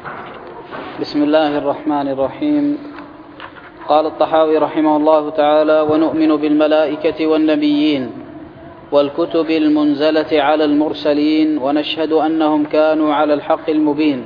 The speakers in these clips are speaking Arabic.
بسم الله الرحمن الرحيم. قال الطحاوي رحمه الله تعالى: ونؤمن بالملائكة والنبيين والكتب المنزلة على المرسلين ونشهد أنهم كانوا على الحق المبين.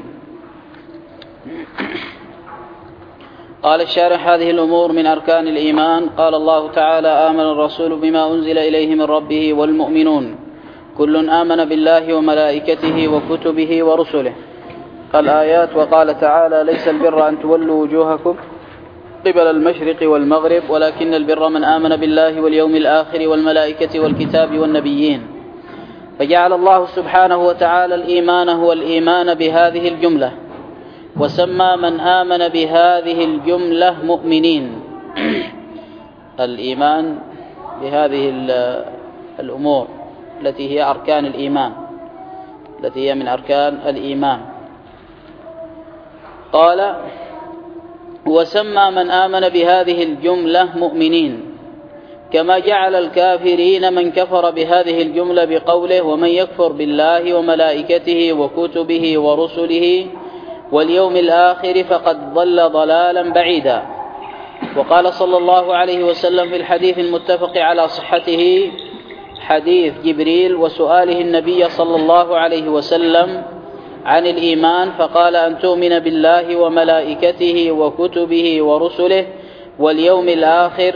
قال الشارح: هذه الأمور من أركان الإيمان. قال الله تعالى: آمن الرسول بما أنزل إليه من ربه والمؤمنون كل آمن بالله وملائكته وكتبه ورسله. الآيات. وقال تعالى: ليس البر أن تولوا وجوهكم قبل المشرق والمغرب ولكن البر من آمن بالله واليوم الآخر والملائكة والكتاب والنبيين. فجعل الله سبحانه وتعالى الإيمان هو الإيمان بهذه الجملة، وسمى من آمن بهذه الجملة مؤمنين. الإيمان بهذه الأمور التي هي أركان الإيمان، التي هي من أركان الإيمان. قال: وسمى من آمن بهذه الجملة مؤمنين، كما جعل الكافرين من كفر بهذه الجملة بقوله: ومن يكفر بالله وملائكته وكتبه ورسله واليوم الآخر فقد ضل ضلالا بعيدا. وقال صلى الله عليه وسلم في الحديث المتفق على صحته، حديث جبريل وسؤاله النبي صلى الله عليه وسلم عن الإيمان، فقال: أن تؤمن بالله وملائكته وكتبه ورسله واليوم الآخر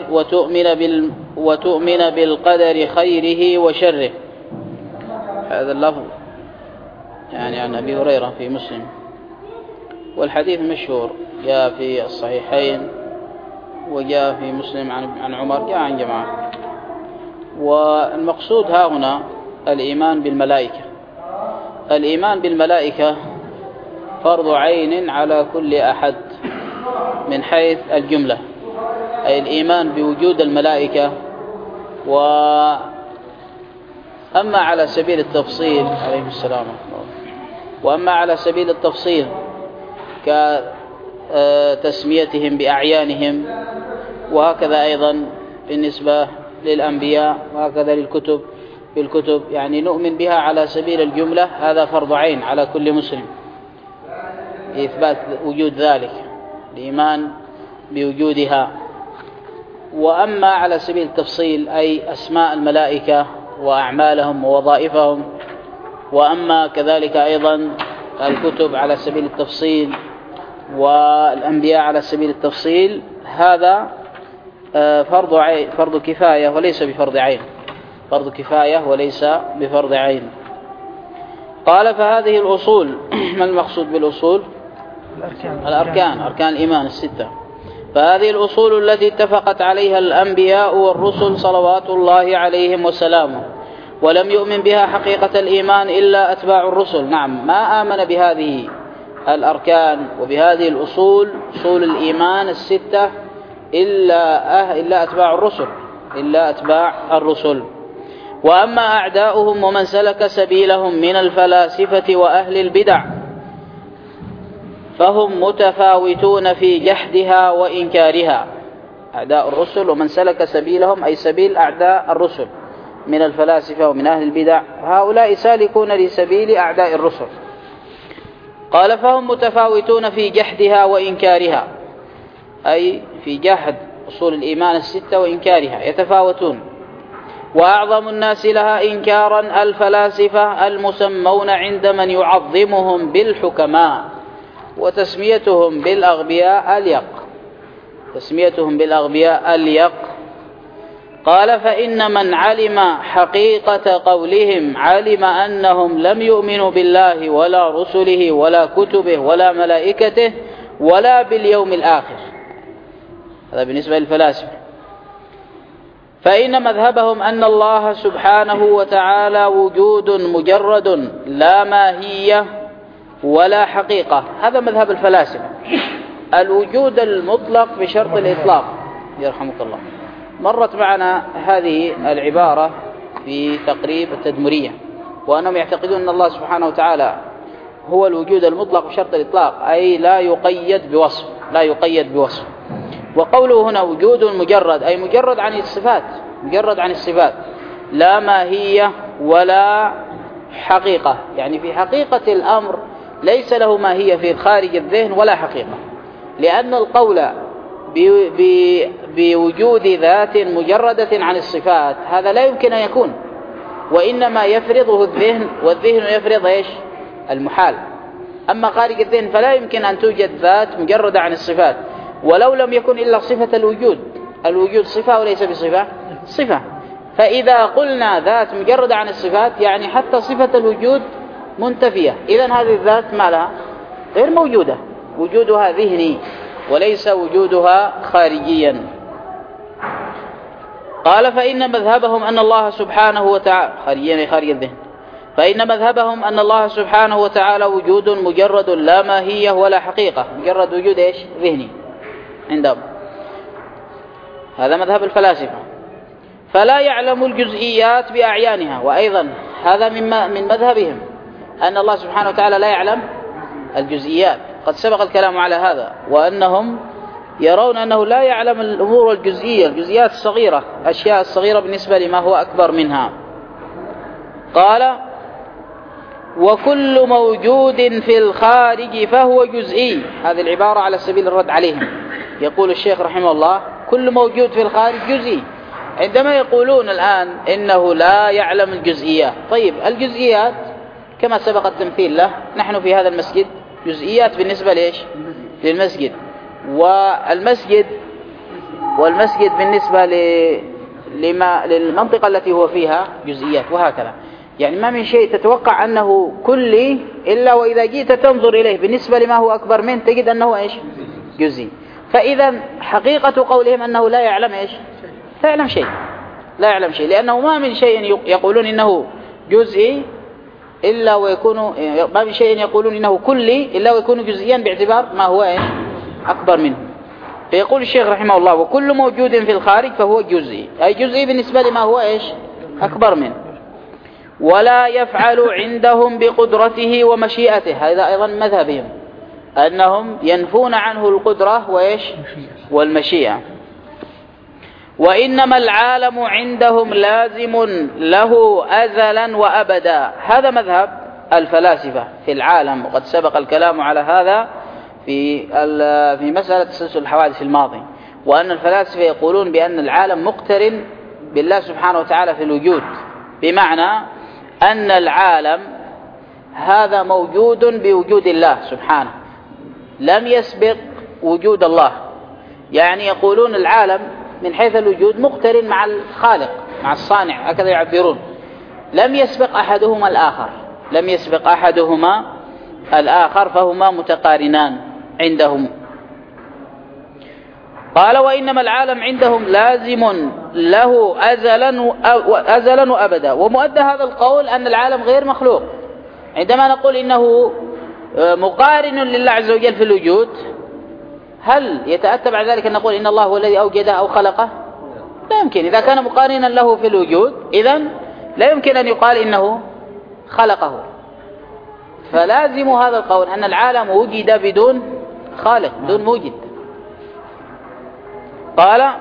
وتؤمن بالقدر خيره وشره. هذا اللفظ يعني عن أبي هريرة في مسلم، والحديث مشهور، جاء في الصحيحين وجاء في مسلم عن عمر، جاء عن جماعة. والمقصود ها هنا الإيمان بالملائكة. الإيمان بالملائكة فرض عين على كل أحد من حيث الجملة، أي الإيمان بوجود الملائكة. وأما على سبيل التفصيل عليه السلام، وأما على سبيل التفصيل كتسميتهم بأعيانهم، وهكذا أيضا بالنسبة للأنبياء، وهكذا للكتب بالكتب، يعني نؤمن بها على سبيل الجملة. هذا فرض عين على كل مسلم إثبات وجود ذلك، الإيمان بوجودها. وأما على سبيل التفصيل أي أسماء الملائكة وأعمالهم ووظائفهم، وأما كذلك أيضا الكتب على سبيل التفصيل والأنبياء على سبيل التفصيل، هذا فرض كفاية وليس بفرض عين، فرض كفاية وليس بفرض عين. قال: فهذه الأصول. ما المقصود بالأصول؟ الأركان، أركان الإيمان الستة. فهذه الأصول التي اتفقت عليها الأنبياء والرسل صلوات الله عليهم وسلامه، ولم يؤمن بها حقيقة الإيمان إلا أتباع الرسل. نعم، ما آمن بهذه الأركان وبهذه الأصول، أصول الإيمان الستة، إلا أتباع الرسل، إلا أتباع الرسل. وأما أعداؤهم ومن سلك سبيلهم من الفلاسفة وأهل البدع فهم متفاوتون في جحدها وإنكارها. أعداء الرسل ومن سلك سبيلهم أي سبيل أعداء الرسل من الفلاسفة ومن أهل البدع، هؤلاء سالكون لسبيل أعداء الرسل. قال: فهم متفاوتون في جحدها وإنكارها، أي في جحد أصول الإيمان الستة وإنكارها يتفاوتون. وأعظم الناس لها إنكارا الفلاسفة المسمون عند من يعظمهم بالحكماء، وتسميتهم بالأغبياء اليق، تسميتهم بالأغبياء اليق. قال: فإن من علم حقيقة قولهم علم أنهم لم يؤمنوا بالله ولا رسله ولا كتبه ولا ملائكته ولا باليوم الآخر. هذا بالنسبة للفلاسفة. فإن مذهبهم أن الله سبحانه وتعالى وجود مجرد لا ماهية ولا حقيقة. هذا مذهب الفلاسفة، الوجود المطلق بشرط الإطلاق. يرحمك الله، مرت معنا هذه العبارة في تقريب التدمرية، وأنهم يعتقدون أن الله سبحانه وتعالى هو الوجود المطلق بشرط الإطلاق، أي لا يقيد بوصف، لا يقيد بوصف. وقوله هنا وجود مجرد، أي مجرد عن الصفات، مجرد عن الصفات، لا ماهية ولا حقيقة، يعني في حقيقة الأمر ليس له ماهية في خارج الذهن ولا حقيقة، لأن القول بوجود ذات مجردة عن الصفات هذا لا يمكن أن يكون، وإنما يفرضه الذهن، والذهن يفرض إيش؟ المحال. أما خارج الذهن فلا يمكن أن توجد ذات مجردة عن الصفات، ولو لم يكن إلا صفة الوجود. الوجود صفة وليس بصفة؟ صفة. فإذا قلنا ذات مجردة عن الصفات يعني حتى صفة الوجود منتفية، إذن هذه الذات ما لها؟ غير موجودة، وجودها ذهني وليس وجودها خارجيا. قال فإن مذهبهم أن الله سبحانه وتعالى خارج الذهن، فإن مذهبهم أن الله سبحانه وتعالى وجود مجرد لا ماهية ولا حقيقة، مجرد وجود إيش؟ ذهني عندهم. هذا مذهب الفلاسفة. فلا يعلم الجزئيات بأعيانها، وأيضا هذا من مذهبهم أن الله سبحانه وتعالى لا يعلم الجزئيات. قد سبق الكلام على هذا، وأنهم يرون أنه لا يعلم الأمور الجزئية، الجزئيات الصغيرة، أشياء الصغيرة بالنسبة لما هو أكبر منها. قال وكل موجود في الخارج فهو جزئي. هذه العبارة على سبيل الرد عليهم. يقول الشيخ رحمه الله كل موجود في الخارج جزئي. عندما يقولون الآن إنه لا يعلم الجزئيات، طيب الجزئيات كما سبق التمثيل له، نحن في هذا المسجد جزئيات بالنسبة لإيش؟ للمسجد، والمسجد بالنسبة للمنطقة التي هو فيها جزئيات، وهكذا. يعني ما من شيء تتوقع أنه كلي إلا وإذا جيت تنظر إليه بالنسبة لما هو أكبر منه تجد أنه إيش؟ جزئي. فإذا حقيقة قولهم أنه لا يعلم إيش؟ لا يعلم شيء، لا يعلم شيء، لأنه ما من شيء يقولون إنه جزئي إلا ويكون، ما من شيء يقولون إنه كلي إلا ويكون جزئيا باعتبار ما هو إيش؟ أكبر منه. فيقول الشيخ رحمه الله وكل موجود في الخارج فهو جزئي، أي جزئي بالنسبة لما هو إيش؟ أكبر منه. ولا يفعل عندهم بقدرته ومشيئته. هذا أيضا مذهبهم، أنهم ينفون عنه القدرة وإيش؟ والمشيئة. وإنما العالم عندهم لازم له أزلا وأبدا. هذا مذهب الفلاسفة في العالم، وقد سبق الكلام على هذا في مسألة تسلسل الحوادث الماضي، وأن الفلاسفة يقولون بأن العالم مقترن بالله سبحانه وتعالى في الوجود، بمعنى أن العالم هذا موجود بوجود الله سبحانه، لم يسبق وجود الله. يعني يقولون العالم من حيث الوجود مقترن مع الخالق، مع الصانع، هكذا يعبرون. لم يسبق أحدهما الآخر، لم يسبق أحدهما الآخر، فهما متقارنان عندهم. قال وإنما العالم عندهم لازم له أزلا وأبدا. ومؤدى هذا القول أن العالم غير مخلوق. عندما نقول إنه مقارن لله عز وجل في الوجود، هل يتأتى بعد ذلك أن نقول إن الله هو الذي أوجده أو خلقه؟ لا يمكن. إذا كان مقارنا له في الوجود إذن لا يمكن أن يقال إنه خلقه. فلازم هذا القول أن العالم وجد بدون خالق، بدون موجد. قال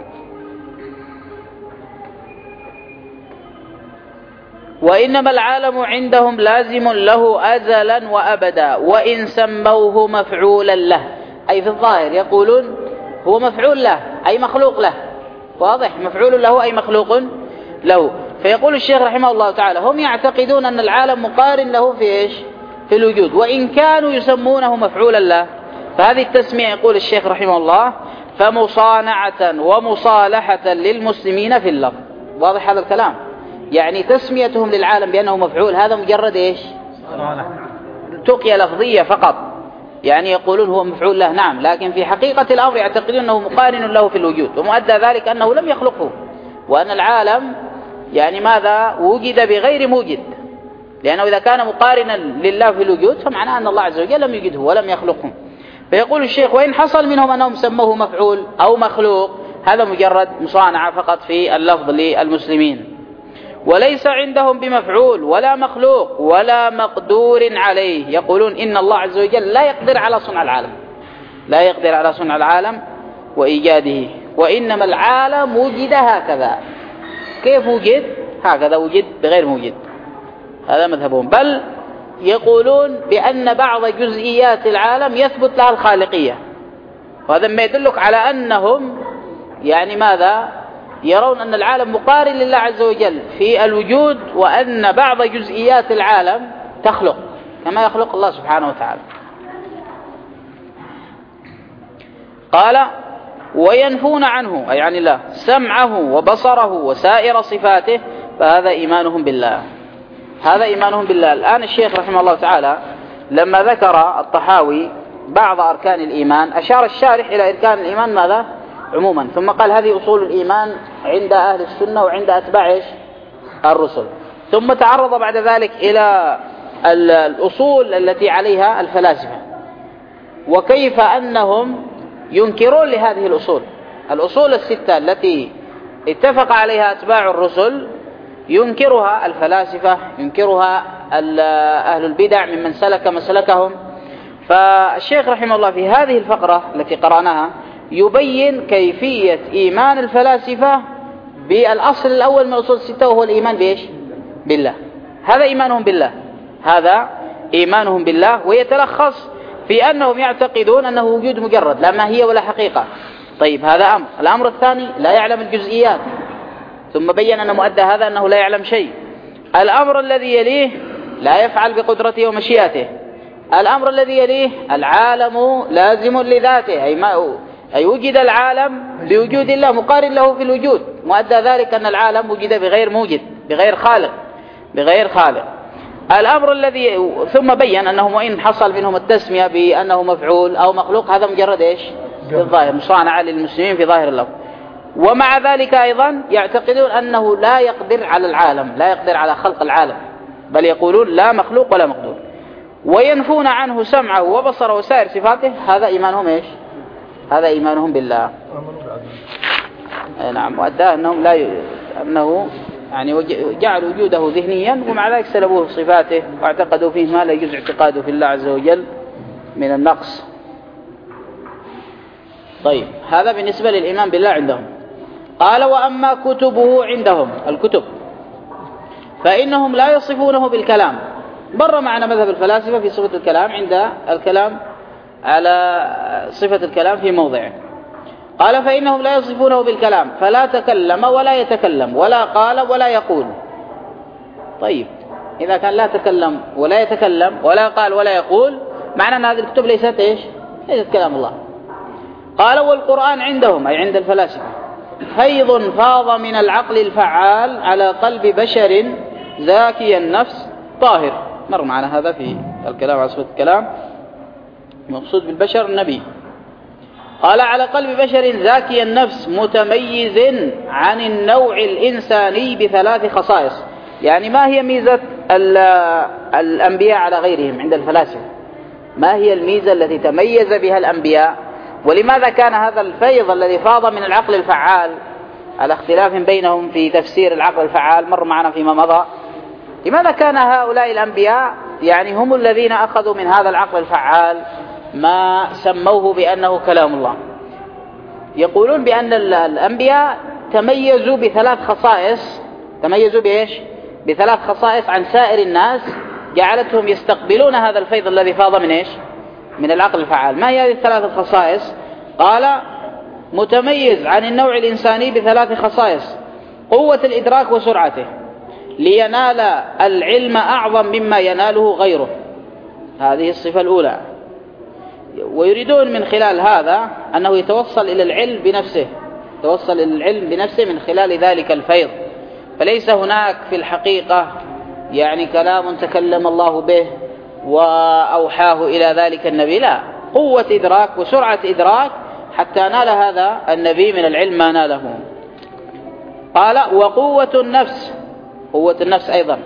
وإنما العالم عندهم لازم له أزلا وأبدا، وإن سموه مفعولا له، أي في الظاهر يقولون هو مفعول له أي مخلوق له، واضح؟ مفعول له أي مخلوق له. فيقول الشيخ رحمه الله تعالى هم يعتقدون أن العالم مقارن له في إيش؟ في الوجود، وإن كانوا يسمونه مفعولا له. فهذه التسمية يقول الشيخ رحمه الله فمصانعة ومصالحة للمسلمين في اللفظ. واضح هذا الكلام؟ يعني تسميتهم للعالم بأنه مفعول هذا مجرد إيش؟ تقية لفظية فقط. يعني يقولون هو مفعول له، نعم، لكن في حقيقة الأمر يعتقدون أنه مقارن له في الوجود، ومؤدى ذلك أنه لم يخلقه، وأن العالم يعني ماذا؟ وجد بغير موجد، لأنه إذا كان مقارنا لله في الوجود فمعناه أن الله عز وجل لم يجده ولم يخلقه. فيقول الشيخ وإن حصل منهم أنهم سموه مفعول أو مخلوق هذا مجرد مصانعة فقط في اللفظ للمسلمين، وليس عندهم بمفعول ولا مخلوق ولا مقدور عليه. يقولون إن الله عز وجل لا يقدر على صنع العالم، لا يقدر على صنع العالم وإيجاده، وإنما العالم وجد هكذا. كيف وجد؟ هكذا وجد بغير موجد. هذا مذهبهم. بل يقولون بأن بعض جزئيات العالم يثبت لها الخالقية، وهذا ما يدلك على أنهم يعني ماذا يرون أن العالم مقارن لله عز وجل في الوجود، وأن بعض جزئيات العالم تخلق كما يخلق الله سبحانه وتعالى. قال وينفون عنه أي عن الله سمعه وبصره وسائر صفاته، فهذا إيمانهم بالله. هذا إيمانهم بالله. الآن الشيخ رحمه الله تعالى لما ذكر الطحاوي بعض أركان الإيمان أشار الشارح إلى أركان الإيمان ماذا عموما، ثم قال هذه أصول الإيمان عند أهل السنة وعند أتباع الرسل، ثم تعرض بعد ذلك إلى الأصول التي عليها الفلاسفة، وكيف أنهم ينكرون لهذه الأصول الستة التي اتفق عليها أتباع الرسل، ينكرها الفلاسفة، ينكرها أهل البدع ممن سلك مسلكهم. فالشيخ رحمه الله في هذه الفقرة التي قرأناها يبين كيفية إيمان الفلاسفة بالأصل الأول من أصول الستة، وهو الإيمان بإيش؟ بالله. هذا إيمانهم بالله، هذا إيمانهم بالله، ويتلخص في أنهم يعتقدون أنه وجود مجرد لا ماهية ولا حقيقة. طيب هذا أمر. الأمر الثاني لا يعلم الجزئيات، ثم بين أن مؤدى هذا أنه لا يعلم شيء. الأمر الذي يليه لا يفعل بقدرته ومشيئته. الأمر الذي يليه العالم لازم لذاته، أي وجد العالم بوجود الله مقارن له في الوجود، مؤدى ذلك أن العالم وجد بغير موجد، بغير خالق. الأمر الذي ثم بين أنه وإن حصل منهم التسمية بأنه مفعول أو مخلوق هذا مجرد إيش؟ في الظاهر مصانعة للمسلمين في ظاهر اللفظ. ومع ذلك أيضا يعتقدون أنه لا يقدر على العالم، لا يقدر على خلق العالم، بل يقولون لا مخلوق ولا مقدور. وينفون عنه سمعه وبصره وسائر صفاته، هذا إيمانهم إيش؟ هذا إيمانهم بالله. نعم. وأداه أنهم أنه يعني جعل وجوده ذهنيا، ومع ذلك سلبوه صفاته واعتقدوا فيه ما لا يجوز اعتقاده في الله عز وجل من النقص. طيب هذا بالنسبة للإيمان بالله عندهم. قال وأما كتبه عندهم الكتب فإنهم لا يصفونه بالكلام، بر معنا مذهب الفلاسفة في صفة الكلام عند الكلام على صفة الكلام في موضعه. قال فإنهم لا يصفونه بالكلام، فلا تكلم ولا يتكلم ولا قال ولا يقول. طيب إذا كان لا تكلم ولا يتكلم ولا قال ولا يقول، معنى أن هذه الكتب ليست إيش؟ ليست كلام الله. قال والقرآن عندهم أي عند الفلاسفة فيض فاض من العقل الفعال على قلب بشر زاكي النفس طاهر. مر معنا هذا في الكلام على صفة الكلام، مقصود بالبشر النبي. قال على قلب بشر زاكي النفس متميز عن النوع الإنساني بثلاث خصائص. يعني ما هي ميزة الأنبياء على غيرهم عند الفلاسفة؟ ما هي الميزة التي تميز بها الأنبياء؟ ولماذا كان هذا الفيض الذي فاض من العقل الفعال، على اختلاف بينهم في تفسير العقل الفعال مر معنا فيما مضى، لماذا كان هؤلاء الأنبياء يعني هم الذين أخذوا من هذا العقل الفعال ما سموه بأنه كلام الله؟ يقولون بأن الأنبياء تميزوا بثلاث خصائص. تميزوا بإيش؟ بثلاث خصائص عن سائر الناس جعلتهم يستقبلون هذا الفيض الذي فاض من إيش؟ من العقل الفعال. ما هي هذه الثلاث الخصائص؟ قال متميز عن النوع الإنساني بثلاث خصائص: قوة الإدراك وسرعته، لينال العلم أعظم مما يناله غيره. هذه الصفة الأولى. ويريدون من خلال هذا أنه يتوصل إلى العلم بنفسه، يتوصل إلى العلم بنفسه من خلال ذلك الفيض. فليس هناك في الحقيقة يعني كلام تكلم الله به وأوحاه إلى ذلك النبي، لا، قوة إدراك وسرعة إدراك حتى نال هذا النبي من العلم ما ناله. قال وقوة النفس، قوة النفس أيضا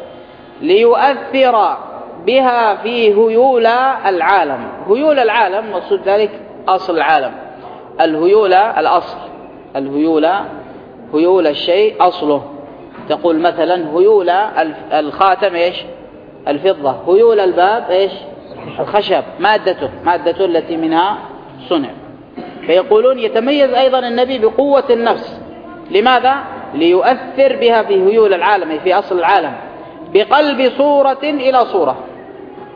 ليؤثر بها في هيول العالم. هيول العالم مقصود ذلك أصل العالم. الهيولة الأصل، الهيولة هيول الشيء أصله. تقول مثلا هيول الخاتم إيش؟ الفضة. هيول الباب إيش؟ الخشب، مادته التي منها صنع. فيقولون يتميز أيضا النبي بقوة النفس. لماذا؟ ليؤثر بها في هيول العالم، في أصل العالم، بقلب صورة إلى صورة.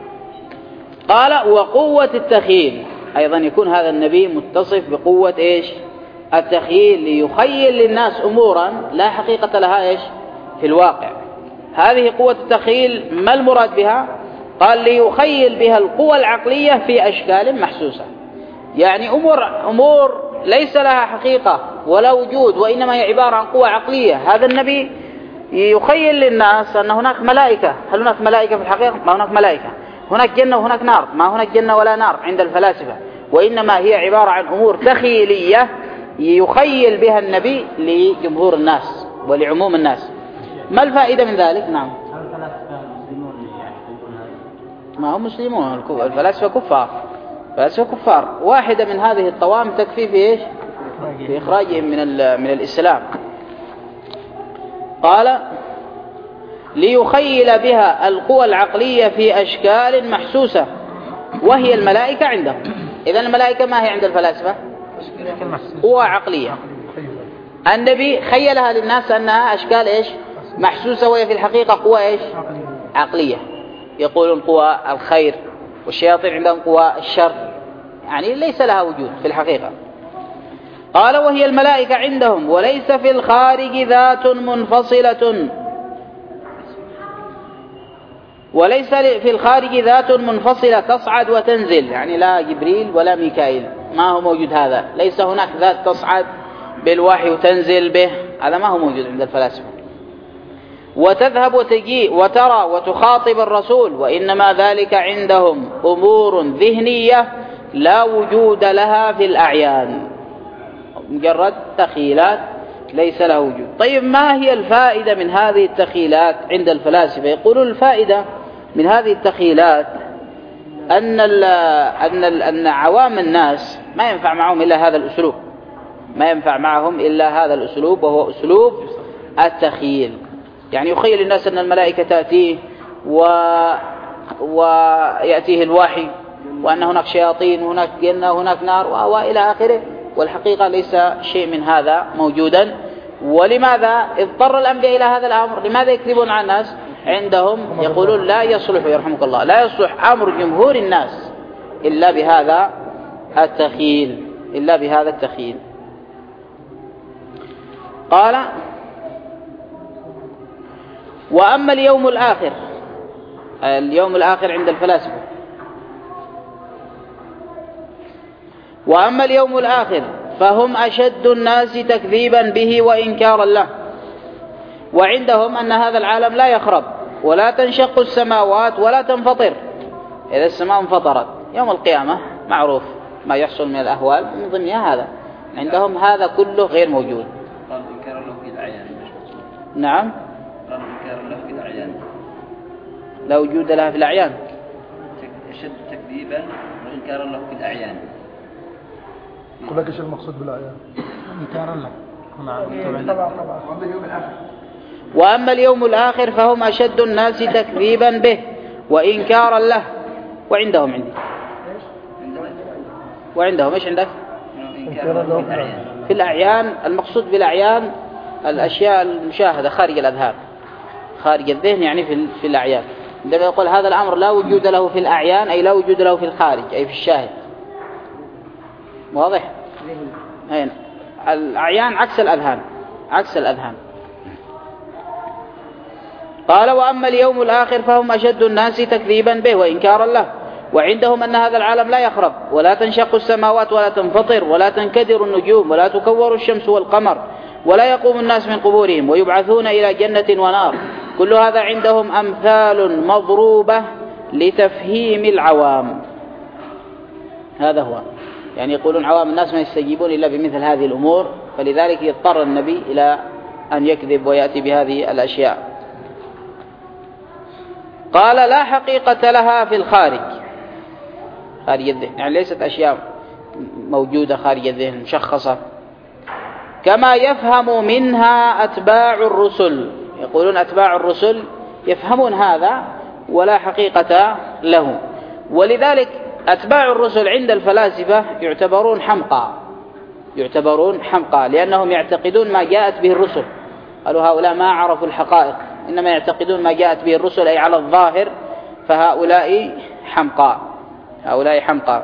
قال وقوة التخيل، أيضا يكون هذا النبي متصف بقوة إيش؟ التخيل، ليخيل للناس أمورا لا حقيقة لها إيش؟ في الواقع. هذه قوة التخيل ما المراد بها؟ قال ليخيل بها القوى العقلية في أشكال محسوسة، يعني أمور ليس لها حقيقة ولا وجود، وإنما هي عبارة عن قوة عقلية. هذا النبي يخيل للناس أن هناك ملائكة. هل هناك ملائكة في الحقيقة؟ ما هناك ملائكة. هناك جنة وهناك نار؟ ما هناك جنة ولا نار عند الفلاسفة، وإنما هي عبارة عن أمور تخيلية يخيل بها النبي لجمهور الناس ولعموم الناس. ما الفائدة من ذلك؟ نعم. ما هم مسلمون، الفلاسفة كفار. الفلاسفة كفار. واحدة من هذه الطوام تكفي في إيش؟ في إخراجهم من الإسلام. قال ليخيل بها القوى العقلية في أشكال محسوسة وهي الملائكة عندهم. إذن الملائكة ما هي عند الفلاسفة؟ قوى عقلية. النبي خيلها للناس أنها أشكال إيش؟ محسوسة، وهي في الحقيقة قوى إيش؟ عقلية. يقولون قوى الخير، والشياطين عندهم قوى الشر، يعني ليس لها وجود في الحقيقة. قال وهي الملائكة عندهم وليس في الخارج ذات منفصلة، وليس في الخارج ذات منفصلة تصعد وتنزل، يعني لا جبريل ولا ميكائيل، ما هو موجود هذا. ليس هناك ذات تصعد بالوحي وتنزل به، هذا ما هو موجود عند الفلاسفة. وتذهب وتجيء وترى وتخاطب الرسول، وإنما ذلك عندهم أمور ذهنية لا وجود لها في الأعيان، مجرد تخيلات ليس لها وجود. طيب ما هي الفائدة من هذه التخيلات عند الفلاسفة؟ يقولون الفائدة من هذه التخيلات أن عوام الناس ما ينفع معهم إلا هذا الأسلوب، ما ينفع معهم إلا هذا الأسلوب، وهو أسلوب التخيل. يعني يخيل الناس أن الملائكة تأتيه ويأتيه الوحي، وأن هناك شياطين وهناك جنة وهناك نار وإلى آخره، والحقيقة ليس شيء من هذا موجودا. ولماذا اضطر الأنبياء إلى هذا الأمر؟ لماذا يكذبون على الناس؟ عندهم يقولون لا يصلح، يرحمك الله، لا يصلح أمر جمهور الناس إلا بهذا التخيل، إلا بهذا التخيل. قال وأما اليوم الآخر، اليوم الآخر عند الفلاسفة، وأما اليوم الآخر فهم أشد الناس تكذيبا به وإنكارا له، وعندهم أن هذا العالم لا يخرب ولا تنشق السماوات ولا تنفطر. إذا السماء انفطرت يوم القيامة معروف ما يحصل من الأهوال، من ضمنها هذا. عندهم هذا كله غير موجود. قالوا إنكارا له في الأعيان. نعم، قالوا إنكارا له في الأعيان، لا وجود لها في الأعيان. أشد تكذيبا وإنكارا له في الأعيان. يقول لك إيش المقصود بالأعيان؟ إنكارا له. وأما اليوم الآخر فهم أشد الناس تكذيبا به وإنكارا له، وعندهم عندي وعندهم إيش عندك؟ إنكارا له في الأعيان. في الأعيان المقصود بالأعيان الأشياء المشاهدة خارج الأذهان، خارج الذهن، يعني في الأعيان. عندما يقول هذا الأمر لا وجود له في الأعيان، أي لا وجود له في الخارج، أي في الشاهد. واضح؟ هنا الأعيان عكس الأذهان، عكس الأذهان. قال وأما اليوم الآخر فهم أشد الناس تكذيبا به وإنكارا له، وعندهم أن هذا العالم لا يخرب ولا تنشق السماوات ولا تنفطر ولا تنكدر النجوم ولا تكور الشمس والقمر ولا يقوم الناس من قبورهم ويبعثون إلى جنة ونار. كل هذا عندهم أمثال مضروبة لتفهيم العوام. هذا هو، يعني يقولون عوام الناس ما يستجيبون إلا بمثل هذه الأمور، فلذلك يضطر النبي إلى أن يكذب ويأتي بهذه الأشياء. قال لا حقيقة لها في الخارج، خارج الذهن، يعني ليست أشياء موجودة خارج الذهن مشخصة، كما يفهم منها أتباع الرسل. يقولون أتباع الرسل يفهمون هذا ولا حقيقة له، ولذلك أتباع الرسل عند الفلاسفة يعتبرون حمقى، يعتبرون حمقى، لأنهم يعتقدون ما جاءت به الرسل. قالوا هؤلاء ما عرفوا الحقائق، إنما يعتقدون ما جاءت به الرسل أي على الظاهر، فهؤلاء حمقى. هؤلاء حمقى.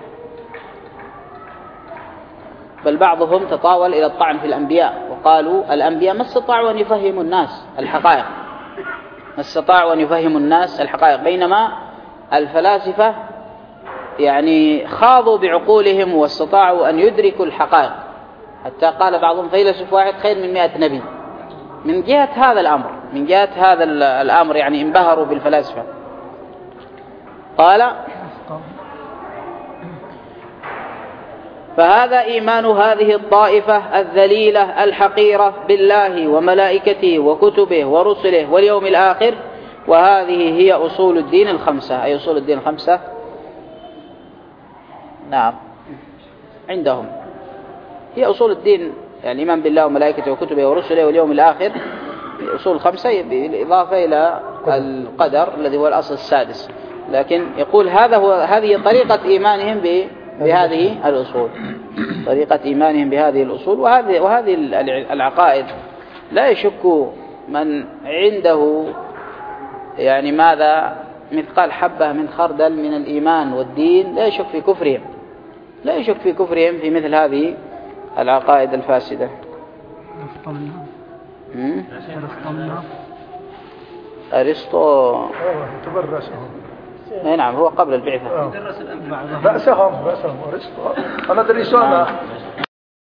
بل بعضهم تطاول إلى الطعن في الأنبياء، وقالوا الأنبياء ما استطاعوا أن يفهموا الناس الحقائق، ما استطاعوا أن يفهموا الناس الحقائق، بينما الفلاسفة يعني خاضوا بعقولهم واستطاعوا أن يدركوا الحقائق، حتى قال بعضهم فيلسوف واحد خير من 100 نبي. من جهة هذا الأمر، من جهة هذا الأمر يعني انبهروا بالفلاسفة. قال فهذا إيمان هذه الطائفة الذليلة الحقيرة بالله وملائكته وكتبه ورسله واليوم الآخر، وهذه هي أصول الدين الخمسة. أي أصول الدين الخمسة؟ نعم عندهم هي أصول الدين، يعني الإيمان بالله وملائكته وكتبه ورسله واليوم الآخر، أصول خمسة بالإضافة إلى القدر الذي هو الأصل السادس. لكن يقول هذه طريقة إيمانهم بهذه الأصول، طريقة إيمانهم بهذه الأصول. وهذه العقائد لا يشك من عنده يعني ماذا مثقال حبة من خردل من الإيمان والدين، لا يشك في كفرهم، لا يشك في كفرهم في مثل هذه العقائد الفاسدة. أرسطو تبرسهم. نعم هو قبل البعثة. بأسهم أرسطو. أنا دريسونا